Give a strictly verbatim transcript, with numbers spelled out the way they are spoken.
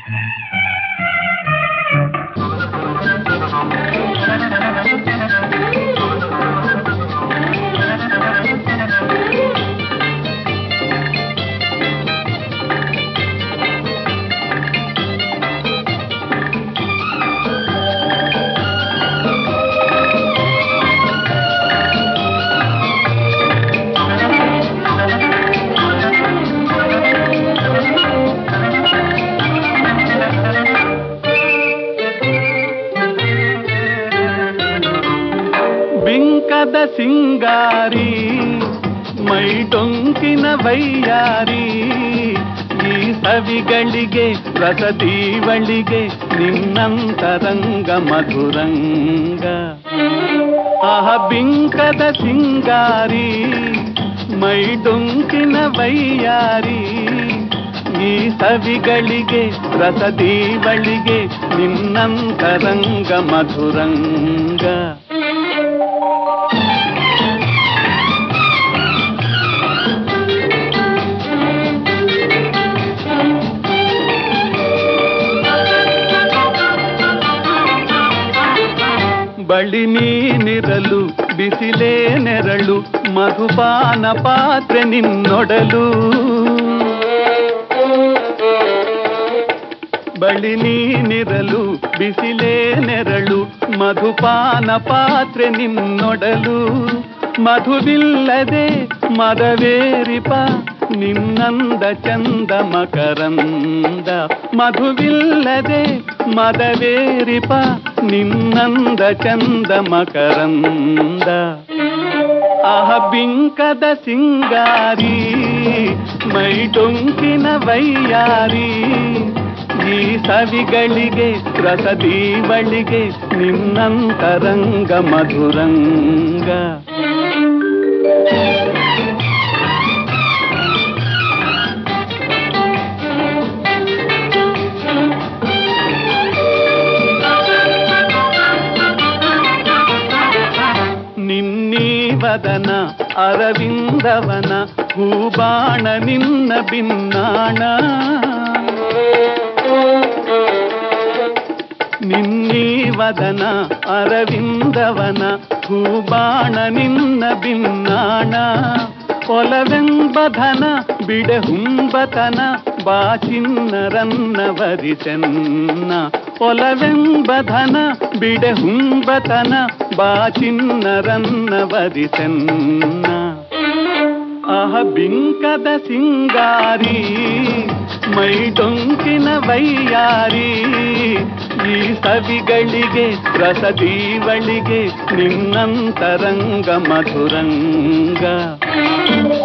ಬಿಂಕದ ಸಿಂಗಾರಿ ಮೈ ಡೊಂಕಿನ ವೈಯಾರಿ ಈ ಸವಿಗಳಿಗೆ ರಸದೀವಳಿಗೆ ನಿನ್ನಂತರಂಗ ಮಧುರಂಗ. ಆಹ ಬಿಂಕದ ಸಿಂಗಾರಿ ಮೈ ಡೊಂಕಿನ ವೈಯಾರಿ ಈ ಸವಿಗಳಿಗೆ ರಸದೀವಳಿಗೆ ನಿನ್ನಂತರಂಗ ಮಧುರಂಗ. ಬಳಿ ನೀನಿರಲು ಬಿಸಿಲೇ ನೆರಳು ಮಧುಪಾನ ಪಾತ್ರೆ ನಿನ್ನೊಡಲು. ಬಳಿ ನೀನಿರಲು ಬಿಸಿಲೇ ನೆರಳು ಮಧುಪಾನ ಪಾತ್ರೆ ನಿನ್ನೊಡಲು. ಮಧುವಿಲ್ಲದೆ ಮದವೇರಿಪ ನಿನ್ನಂದ ಚಂದ ಮಕರಂದ. ಮಧುವಿಲ್ಲದೆ ಮದವೇರಿಪ ನಿನ್ನಂದ ಚಂದ ಮಕರಂದ. ಆಹ ಬಿಂಕದ ಸಿಂಗಾರಿ ಮೈ ಡೊಂಕಿನ ವೈಯಾರಿ ಈ ಸವಿಗಳಿಗೆ ರಸದೀವಳಿಗೆ ನಿನ್ನಂತರಂಗ ಮಧುರಂಗ. ನಿನ್ನೀವದನ ಅರವಿಂದವನ ಹೂಬಾಣ ನಿನ್ನ ಬಿನ್ನಾಣ. ನಿನ್ನೀವದನ ಅರವಿಂದವನ ಹೂಬಾಣ ನಿನ್ನ ಬಿನ್ನಾಣ. ಒಲವೆಂಬಧನ ಬಿಡೆ ಹುಂಬತನ ಬಾಚಿನ್ನರನ್ನ ವರಿಸೆನ್ನ. ಒಲವೆಂಬಧನ ಬಿಡೆ ಹುಂಬತನ ಬಾಚಿನ್ನರನ್ನ ವರಿಸೆನ್ನ. ಆಹ ಬಿಂಕದ ಸಿಂಗಾರಿ ಮೈ ಡೊಂಕಿನ ವೈಯಾರಿ ಈ ಸವಿಗಳಿಗೆ ರಸದೀವಳಿಗೆ ನಿನ್ನಂತರಂಗ ಮಧುರಂಗ.